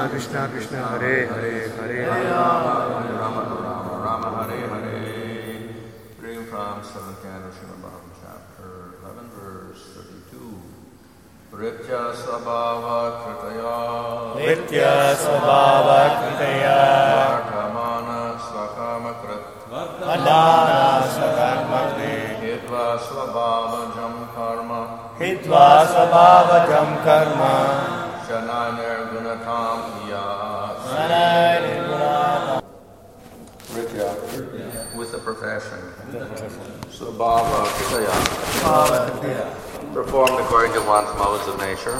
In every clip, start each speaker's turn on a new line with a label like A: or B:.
A: Krishna Krishna Hare Hare Hare
B: Rama Rama Hare Hare. Reading from 7th Canto, Srimad Bhagavatam, chapter 11, verse 32. Pritya Svabhava Kritaya
A: Nitya Svabhava Kritaya
B: Vartamana Svakama Krit
A: Adana Sakarmakti
B: Hitva Svabhava Jam Karma
A: Hitva Svabhava Jam Karma
B: Shananir Gunatam Iyat.
A: Sanai Nirgunata
B: Pritya with the profession. Svabhava Kritaya performed according to one's modes of nature.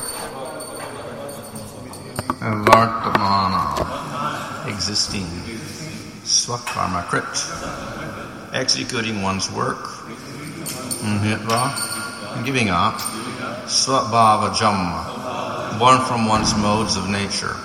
B: Vartamana, existing. Swakarma Krit, executing one's work. Hitva, giving up. Svabhava Jamma, born from one's modes of nature.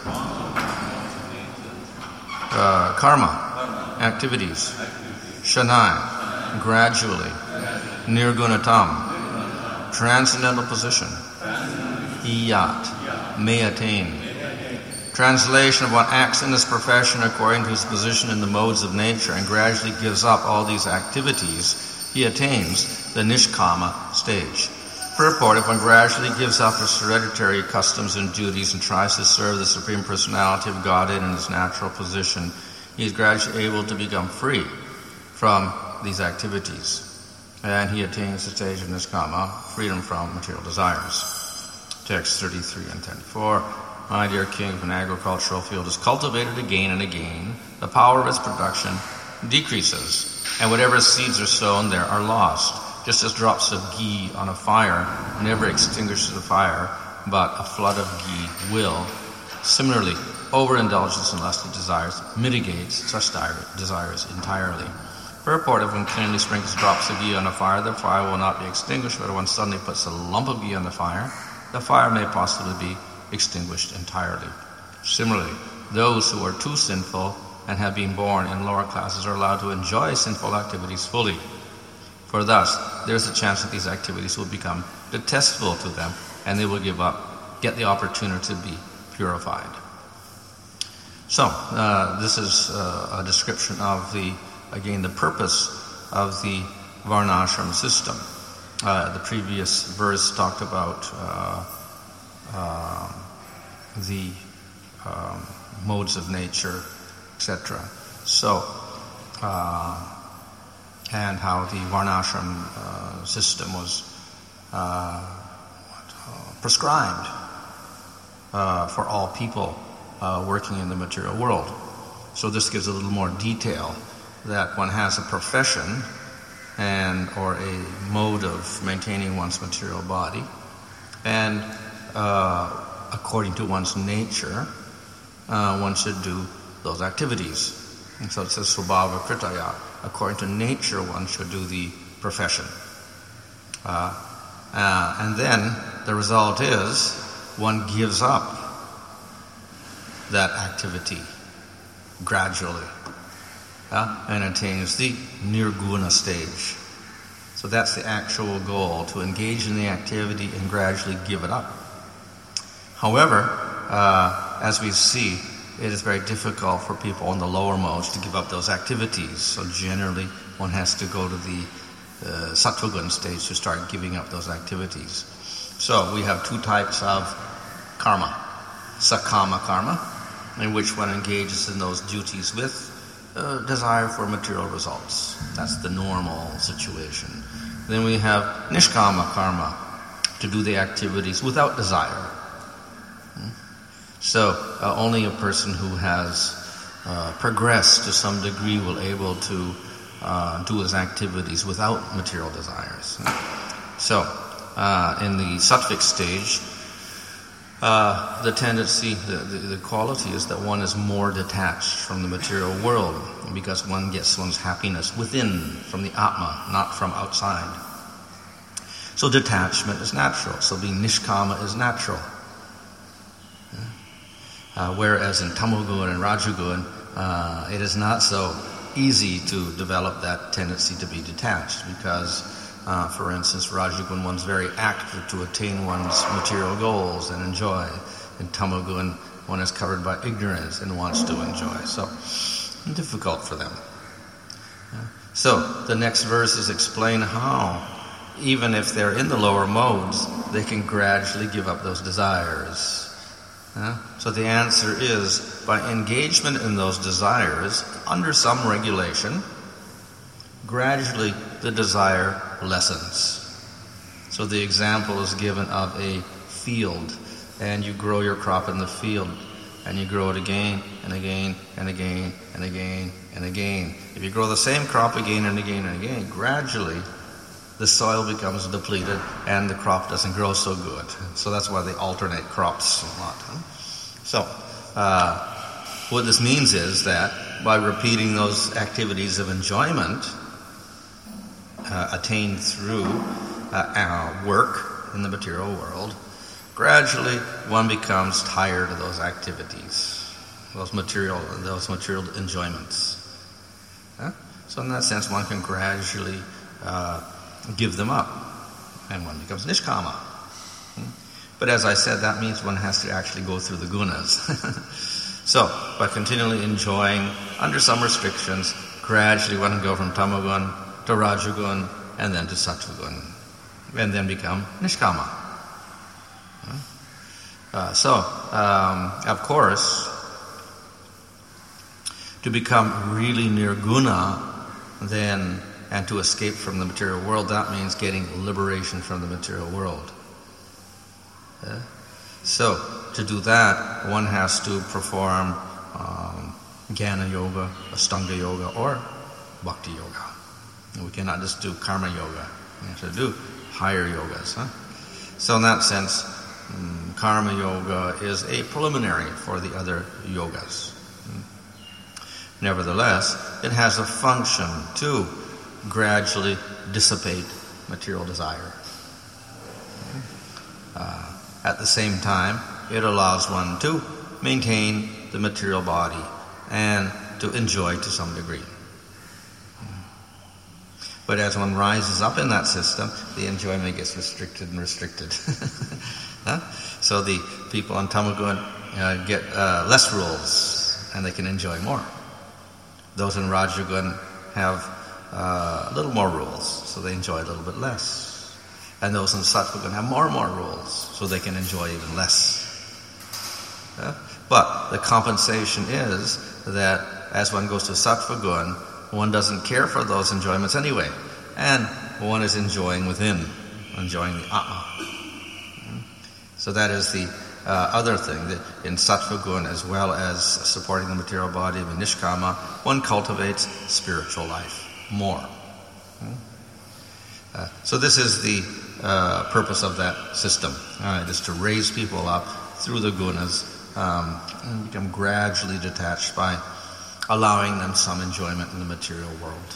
B: Karma, activities. Shanai, gradually. Nirgunatam, transcendental position. Iyat, may attain. Translation of one acts in his profession according to his position in the modes of nature and gradually gives up all these activities, he attains the Nishkama stage. Purport: if one gradually gives up his hereditary customs and duties and tries to serve the Supreme Personality of Godhead in his natural position, he is gradually able to become free from these activities. And he attains the stage of Nishkama, freedom from material desires. Text 33 and 10.4. My dear king, if an agricultural field is cultivated again and again, the power of its production decreases, and whatever seeds are sown there are lost. Just as drops of ghee on a fire never extinguishes the fire, but a flood of ghee will. Similarly, overindulgence in lusty desires mitigates such desires entirely. Purport: if one cleanly sprinkles drops of ghee on a fire, the fire will not be extinguished, but if one suddenly puts a lump of ghee on the fire may possibly be extinguished entirely. Similarly, those who are too sinful and have been born in lower classes are allowed to enjoy sinful activities fully. For thus, there is a chance that these activities will become detestable to them and they will get the opportunity to be purified. So, this is a description of the purpose of the Varnashram system. The previous verse talked about the modes of nature, etc. So, and how the Varnashram system was prescribed for all people working in the material world. So this gives a little more detail that one has a profession or a mode of maintaining one's material body, and according to one's nature, one should do those activities. And so it says Svabhava Kritaya. According to nature, one should do the profession. And then the result is one gives up that activity gradually and attains the Nirguna stage. So that's the actual goal, to engage in the activity and gradually give it up. However, as we see, it is very difficult for people in the lower modes to give up those activities. So generally, one has to go to the Sattvagun stage to start giving up those activities. So we have two types of karma. Sakama karma, in which one engages in those duties with desire for material results. That's the normal situation. Then we have Nishkama karma, to do the activities without desire. So only a person who has progressed to some degree will able to do his activities without material desires. So in the sattvic stage, the tendency, the quality is that one is more detached from the material world, because one gets one's happiness within, from the Atma, not from outside. So detachment is natural. So being nishkama is natural. Whereas in tamogun and rajagun, it is not so easy to develop that tendency to be detached, because, for instance, rajagun, one's very active to attain one's material goals and enjoy. In tamogun, one is covered by ignorance and wants to enjoy. So, difficult for them. So, the next verses explain how, even if they're in the lower modes, they can gradually give up those desires. So the answer is, by engagement in those desires, under some regulation, gradually the desire lessens. So the example is given of a field, and you grow your crop in the field, and you grow it again and again and again and again and again. If you grow the same crop again and again and again, gradually the soil becomes depleted and the crop doesn't grow so good. So that's why they alternate crops a lot. So what this means is that by repeating those activities of enjoyment attained through our work in the material world, gradually one becomes tired of those activities, those material enjoyments. So in that sense, one can gradually give them up, and one becomes nishkama. But as I said, that means one has to actually go through the gunas. So by continually enjoying under some restrictions, gradually one can go from tamagun to rajagun and then to sattvagun, and then become nishkama. Of course, to become really nirguna, then, and to escape from the material world, that means getting liberation from the material world. So, to do that, one has to perform Jnana Yoga, Astanga Yoga, or Bhakti Yoga. We cannot just do Karma Yoga. We have to do higher yogas. So in that sense, Karma Yoga is a preliminary for the other yogas. Nevertheless, it has a function to gradually dissipate material desire. At the same time, it allows one to maintain the material body and to enjoy to some degree. But as one rises up in that system, the enjoyment gets restricted and restricted. So the people on Tamagun get less rules and they can enjoy more. Those in Rajagun have a little more rules, so they enjoy a little bit less. And those in Sattvagun have more and more rules, so they can enjoy even less. But the compensation is that as one goes to Sattvagun, one doesn't care for those enjoyments anyway, and one is enjoying within, enjoying the Atma. So that is the other thing, that in Sattvagun, as well as supporting the material body of Nishkama, one cultivates spiritual life more. So this is the purpose of that system, is to raise people up through the gunas and become gradually detached by allowing them some enjoyment in the material world.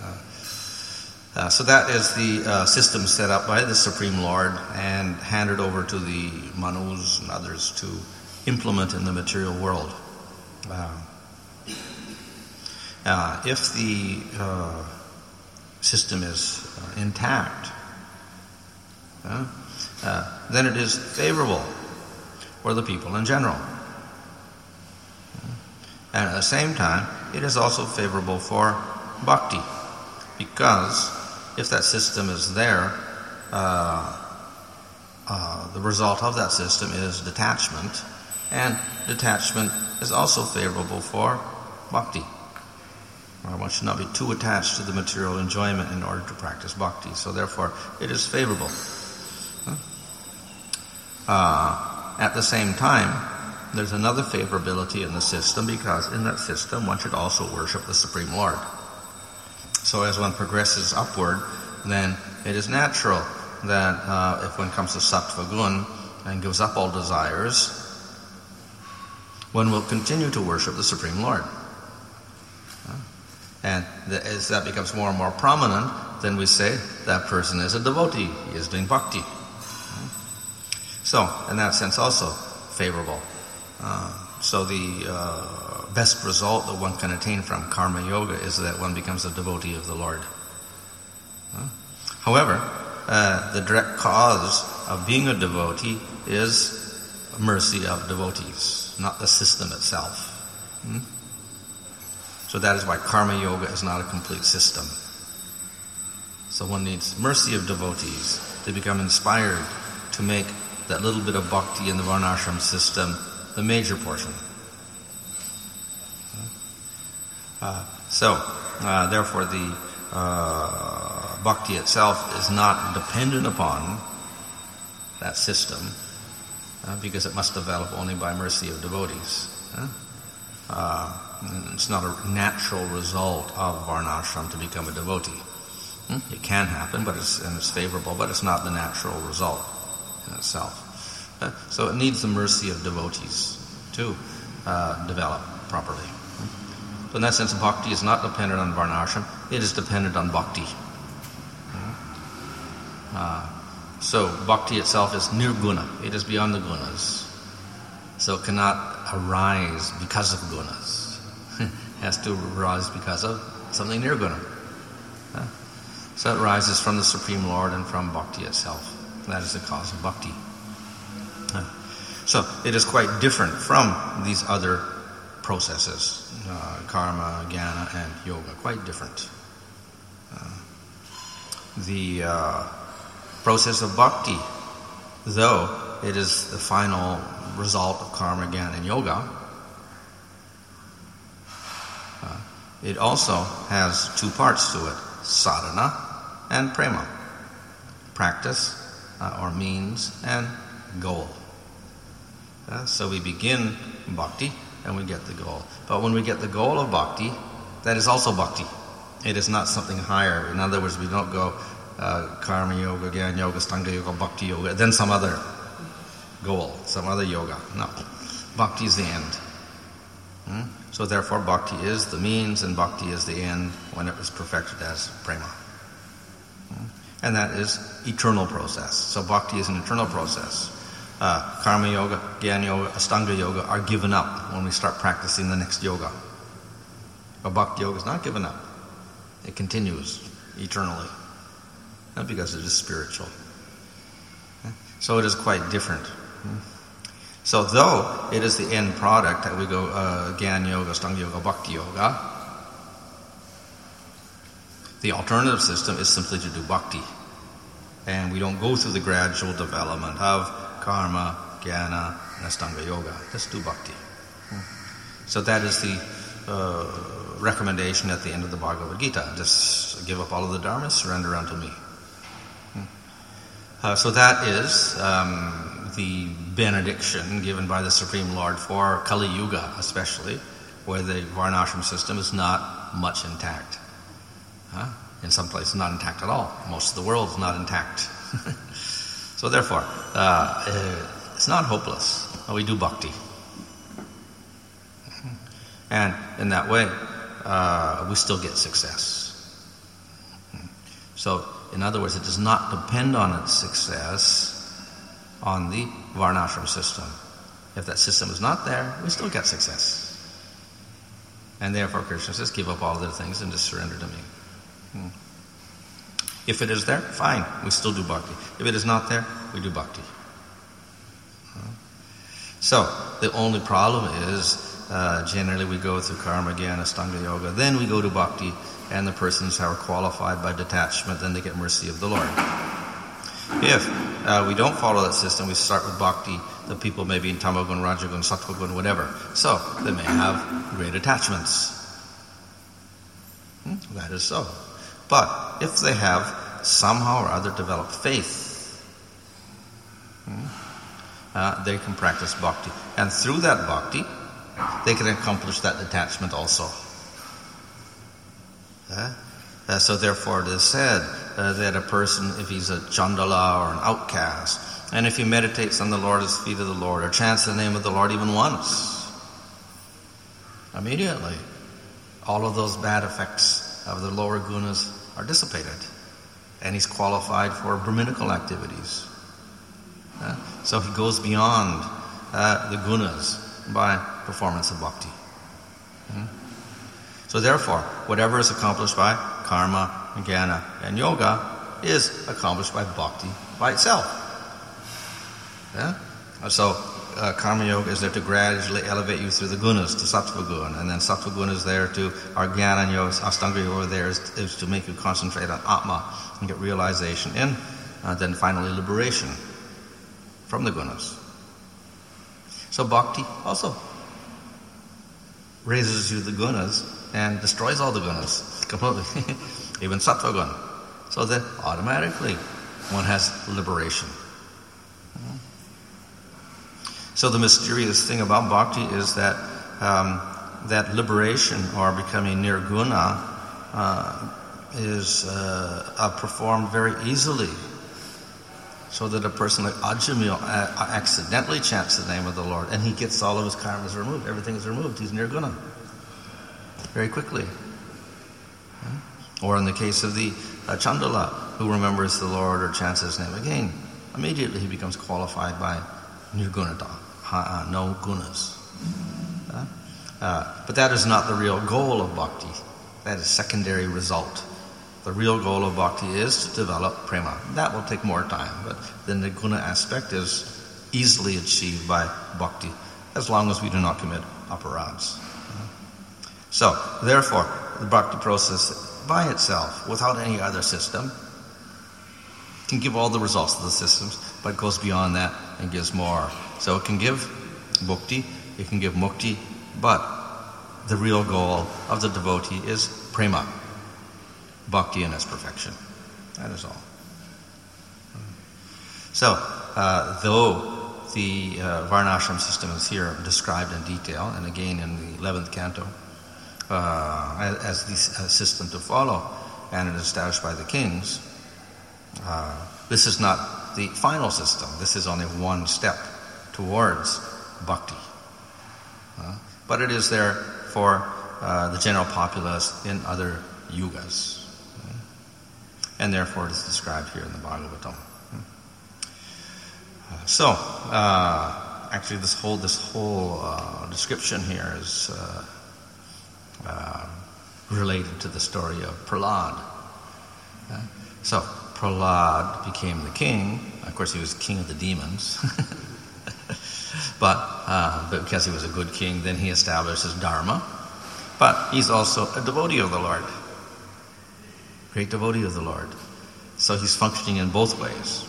B: So that is the system set up by the Supreme Lord and handed over to the Manus and others to implement in the material world. If the system is intact, then it is favorable for the people in general. And at the same time, it is also favorable for bhakti, because if that system is there, the result of that system is detachment, and detachment is also favorable for bhakti. One should not be too attached to the material enjoyment in order to practice bhakti, so therefore it is favorable. At the same time, there's another favorability in the system, because in that system one should also worship the Supreme Lord. So as one progresses upward, then it is natural that if one comes to Sattva Gun and gives up all desires, one will continue to worship the Supreme Lord. And as that becomes more and more prominent, then we say that person is a devotee, he is doing bhakti. So, in that sense also favorable. So the best result that one can attain from Karma Yoga is that one becomes a devotee of the Lord. However, the direct cause of being a devotee is mercy of devotees. not the system itself. So that is why karma yoga is not a complete system. So one needs mercy of devotees to become inspired to make that little bit of bhakti in the varnashram system the major portion. Therefore the bhakti itself is not dependent upon that system because it must develop only by mercy of devotees. It's not a natural result of varnashram to become a devotee. It can happen, but it's favorable, but it's not the natural result in itself. So it needs the mercy of devotees to develop properly. So in that sense, bhakti is not dependent on varnashram, it is dependent on bhakti. So bhakti itself is nirguna, it is beyond the gunas. So it cannot arise because of gunas. It has to arise because of something nirguna. So it rises from the Supreme Lord and from bhakti itself. That is the cause of bhakti. So it is quite different from these other processes, karma, jnana, and yoga. Quite different. The process of bhakti, though it is the final result of karma, jnana, and yoga, it also has two parts to it, sadhana and prema, practice or means and goal. So we begin bhakti and we get the goal. But when we get the goal of bhakti, that is also bhakti. It is not something higher. In other words, we don't go karma yoga, jnana yoga, stanga yoga, bhakti yoga, then some other goal, some other yoga. No. Bhakti is the end. So therefore bhakti is the means and bhakti is the end when it is perfected as prema. And that is eternal process. So bhakti is an eternal process. Karma yoga, jnana yoga, astanga yoga are given up when we start practicing the next yoga. But bhakti yoga is not given up. It continues eternally. Not because it is spiritual. So it is quite different. So though it is the end product that we go jnana yoga, astanga yoga, bhakti yoga, the alternative system is simply to do bhakti. And we don't go through the gradual development of karma, jnana, and astanga yoga. Just do bhakti. So that is the recommendation at the end of the Bhagavad Gita. Just give up all of the dharmas, surrender unto me. So that is the benediction given by the Supreme Lord for Kali Yuga, especially, where the varnashram system is not much intact. In some places, not intact at all. Most of the world is not intact. So therefore, it's not hopeless. We do bhakti. And in that way, we still get success. So, in other words, it does not depend on its success on the varnashram system. If that system is not there, we still get success. And therefore Krishna says, give up all other things and just surrender to me. If it is there, fine, we still do bhakti. If it is not there, we do bhakti. So, the only problem is, generally we go through karma, jnana, astanga yoga, then we go to bhakti, and the persons are qualified by detachment, then they get mercy of the Lord. If we don't follow that system, we start with bhakti, the people may be in tamagun, rajagun, sattvagun, whatever. So, they may have great attachments. That is so. But if they have somehow or other developed faith, they can practice bhakti. And through that bhakti, they can accomplish that detachment also. So therefore it is said that a person, if he's a chandala or an outcast, and if he meditates on the Lotus feet of the Lord, or chants the name of the Lord even once, immediately all of those bad effects of the lower gunas are dissipated. And he's qualified for Brahminical activities. So he goes beyond the gunas by performance of bhakti. So therefore, whatever is accomplished by karma, jnana, and yoga is accomplished by bhakti by itself. So Karma Yoga is there to gradually elevate you through the gunas to Sattva Guna, and then Sattva Guna is there to, our Jnana Yoga, Ashtanga Yoga there is to make you concentrate on Atma and get realization in, then finally liberation from the gunas. So Bhakti also raises you the gunas and destroys all the gunas completely, even Sattva Guna. So that automatically one has liberation. So the mysterious thing about bhakti is that that liberation or becoming nirguna is performed very easily. So that a person like Ajamil accidentally chants the name of the Lord and he gets all of his karmas removed. Everything is removed. He's nirguna very quickly. Or in the case of the Chandala, who remembers the Lord or chants his name again, immediately he becomes qualified by nirgunata, no gunas. But that is not the real goal of bhakti. That is secondary result. The real goal of bhakti is to develop prema. That will take more time, but the nirguna aspect is easily achieved by bhakti, as long as we do not commit aparads. So, therefore, the bhakti process by itself, without any other system, can give all the results of the systems, but goes beyond that and gives more. So it can give bhakti, it can give mukti, but the real goal of the devotee is prema, bhakti in its perfection. That is all. So, though the Varnashram system is here described in detail, and again in the 11th canto, as the system to follow, and it is established by the kings, this is not the final system. This is only one step towards bhakti. But it is there for the general populace in other yugas. And therefore it is described here in the Bhagavatam. So, actually this whole description here is related to the story of Prahlad. So Prahlad became the king. Of course, he was king of the demons. but because he was a good king, then he established his dharma. But he's also a devotee of the Lord. Great devotee of the Lord. So he's functioning in both ways.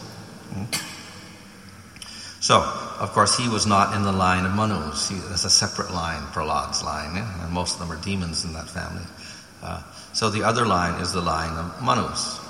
B: So, of course, he was not in the line of Manus. That's a separate line, Prahlad's line, and most of them are demons in that family. So the other line is the line of Manus.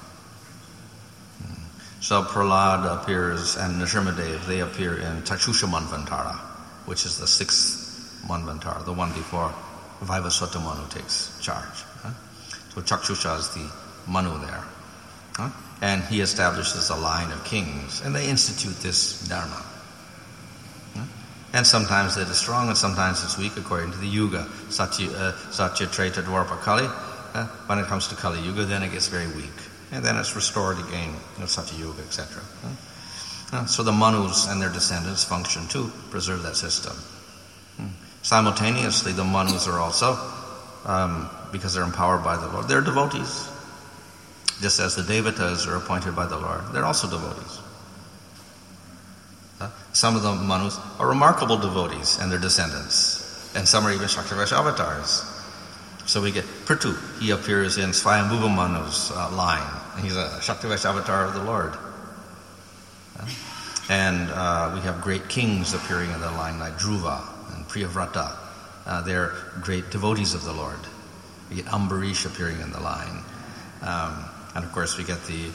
B: So Prahlad appears, and Nrsimhadev, they appear in Chakshusha Manvantara, which is the 6th Manvantara, the one before Vaivasvata Manu takes charge. So Chakshusha is the Manu there. And he establishes a line of kings, and they institute this dharma. And sometimes it is strong, and sometimes it's weak, according to the yuga. Satya, Treta, Dwapara, Kali. When it comes to Kali Yuga, then it gets very weak, and then it's restored again, Satya Yuga, etc. So the Manus and their descendants function to preserve that system. Simultaneously, the Manus are also, because they're empowered by the Lord, they're devotees. Just as the Devatas are appointed by the Lord, they're also devotees. Some of the Manus are remarkable devotees and their descendants, and some are even Shaktivesh avatars. So we get Prithu, he appears in Swayambhuva Manu's line, and he's a Shaktivesh avatar of the Lord. And we have great kings appearing in the line like Dhruva and Priyavrata. They're great devotees of the Lord. We get Ambarish appearing in the line. And of course we get the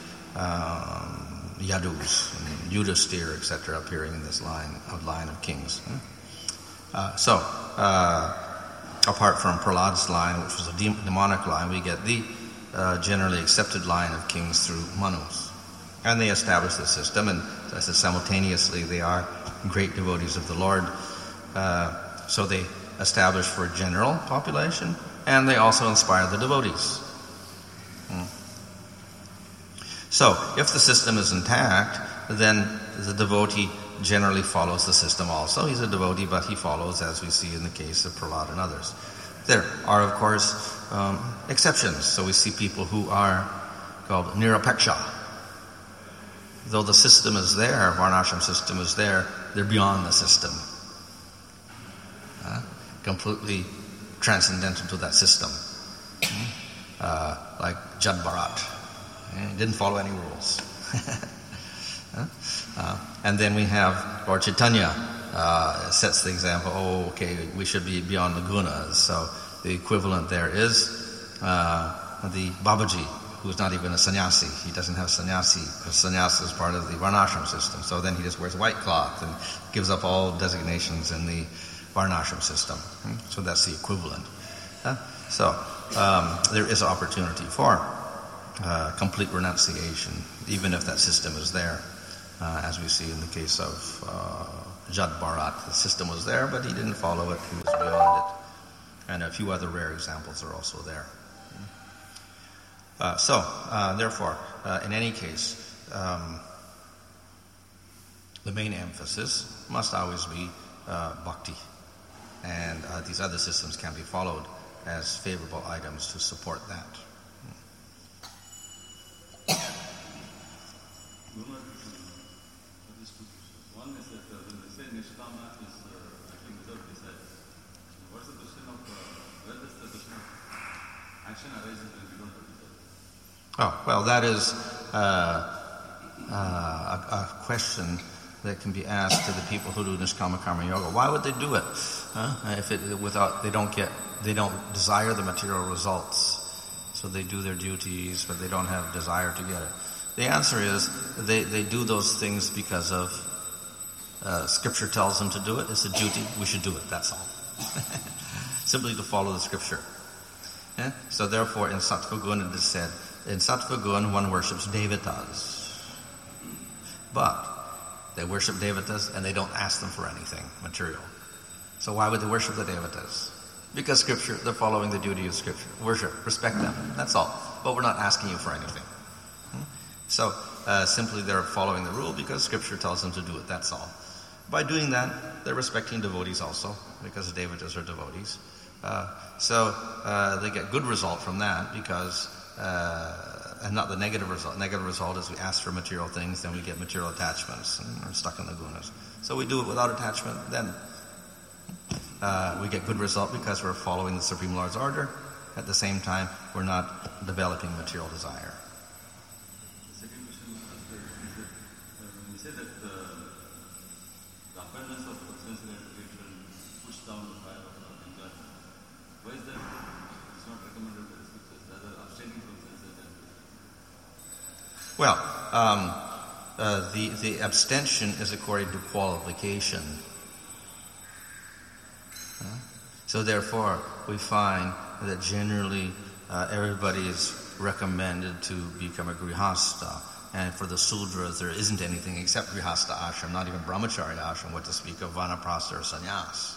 B: Yadus and Yudhisthira, etc., appearing in this line of kings. So, apart from Prahlad's line, which was a demonic line, we get the generally accepted line of kings through Manus. And they establish the system, and as I said, simultaneously they are great devotees of the Lord. So they establish for a general population, and they also inspire the devotees. So, if the system is intact, then the devotee generally follows the system also. He's a devotee, but he follows, as we see in the case of Prahlad and others. There are, of course, exceptions. So we see people who are called nirapeksha. Though the system is there, Varnashram system is there, they're beyond the system. Completely transcendental to that system. Like Jad Bharat. He didn't follow any rules. And then we have Lord Chaitanya sets the example, we should be beyond the gunas. So the equivalent there is the Babaji, who's not even a sannyasi. He doesn't have sannyasi, because sannyasa is part of the varnashram system. So then he just wears white cloth and gives up all designations in the varnashram system. So that's the equivalent. So there is opportunity for complete renunciation, even if that system is there, as we see in the case of Jad Bharat. The system was there, but he didn't follow it. He was beyond it. And a few other rare examples are also there. Therefore, in any case, the main emphasis must always be bhakti. And these other systems can be followed as favorable items to support that.
C: One is that when they say Nishkama is acting without desire, what's the question of where does the question of action arises when we don't have desire?
B: That is a question that can be asked to the people who do Nishkama Karma Yoga. Why would they do it? If they don't desire the material results. So they do their duties, but they don't have desire to get it. The answer is they do those things because of Scripture tells them to do it. It's a duty. We should do it. That's all. Simply to follow the Scripture. Yeah? So therefore, in Sattva Gun it is said, in Sattva Gun one worships devatas. But they worship devatas and they don't ask them for anything material. So why would they worship the devatas? Because Scripture, they're following the duty of Scripture. Worship, respect them. That's all. But we're not asking you for anything. So simply they're following the rule because Scripture tells them to do it. That's all. By doing that, they're respecting devotees also, because the devatas are devotees. So they get good result from that because, and not the negative result. Negative result is we ask for material things, then we get material attachments, and we're stuck in the gunas. So we do it without attachment, then we get good result because we're following the Supreme Lord's order. At the same time, we're not developing material desire.
C: The second question is that when you say that the abundance of sense gratification pushes down the fire of enjoyment, why is that it's not recommended by the Scriptures, rather abstaining from sense enjoyment?
B: The abstention is according to qualification. So therefore, we find that generally everybody is recommended to become a grihasta. And for the Sudras, there isn't anything except grihasta ashram, not even brahmachari ashram, what to speak of vanaprastha or sannyas.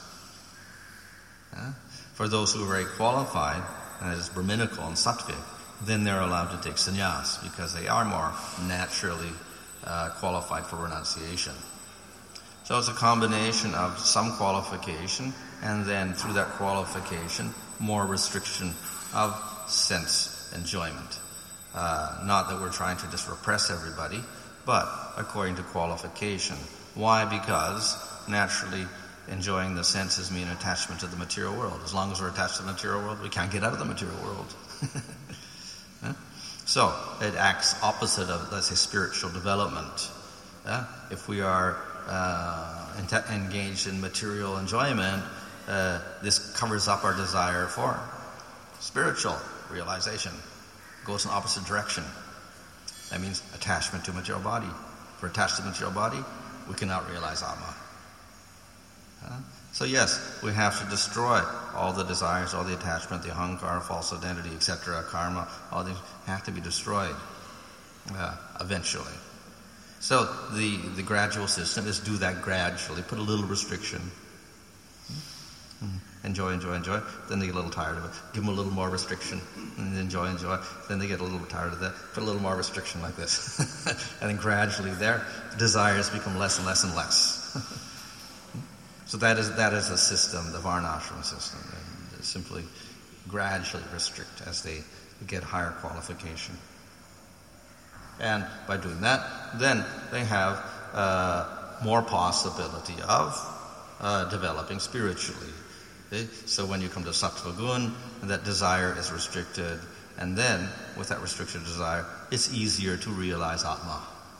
B: For those who are very qualified, and it is brahminical and sattvic, then they're allowed to take sannyas because they are more naturally qualified for renunciation. So it's a combination of some qualification and then through that qualification more restriction of sense enjoyment. Not that we're trying to just repress everybody, but according to qualification. Why? Because naturally enjoying the senses mean attachment to the material world. As long as we're attached to the material world, we can't get out of the material world. So it acts opposite of, let's say, spiritual development. If we are engaged in material enjoyment, this covers up our desire for spiritual realization. Goes in the opposite direction. That means attachment to material body. If we're attached to material body, we cannot realize Atma. So yes, we have to destroy all the desires, all the attachment, the ahankara, false identity, etc., karma, all these have to be destroyed eventually. So the gradual system is do that gradually, put a little restriction. Enjoy. Then they get a little tired of it. Give them a little more restriction. And enjoy. Then they get a little tired of that. Put a little more restriction like this. And then gradually their desires become less and less and less. So that is a system, the Varnashram system. And simply gradually restrict as they get higher qualification. And by doing that, then they have more possibility of developing spiritually. Okay? So when you come to Sattva Gun, that desire is restricted, and then with that restricted desire, it's easier to realize Atma.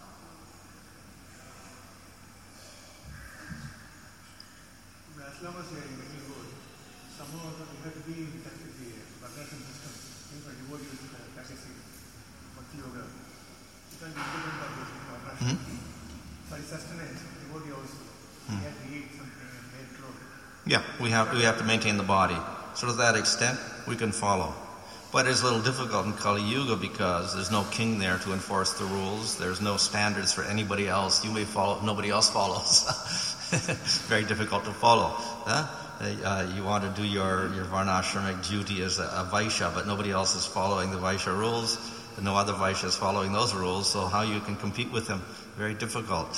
D: As long as you're in the good, somehow you have to be in touch with the Varnashram system. Things like devotees practicing Bhakti Yoga. You can be independent of this Varnashram. For sustenance, devotee also. You have to eat something and wear clothes.
B: Yeah, we have to maintain the body. So to that extent, we can follow. But it's a little difficult in Kali Yuga because there's no king there to enforce the rules. There's no standards for anybody else. You may follow, nobody else follows. Very difficult to follow. You want to do your varnashramic duty as a Vaishya, but nobody else is following the Vaishya rules. And no other Vaishya is following those rules, so how you can compete with them? Very difficult.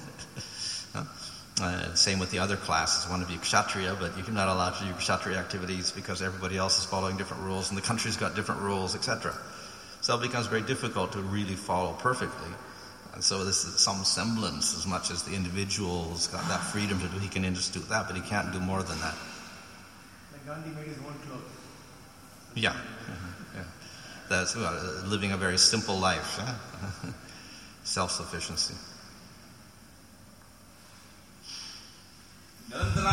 B: Same with the other classes. Want to be Kshatriya, but you're not allowed to do Kshatriya activities because everybody else is following different rules, and the country's got different rules, etc. So it becomes very difficult to really follow perfectly. And so this is some semblance, as much as the individual's got that freedom to do, he can institute that, but he can't do more than that.
D: Like Gandhi made his own clothes.
B: Yeah. That's living a very simple life. Self-sufficiency.
C: Nirantara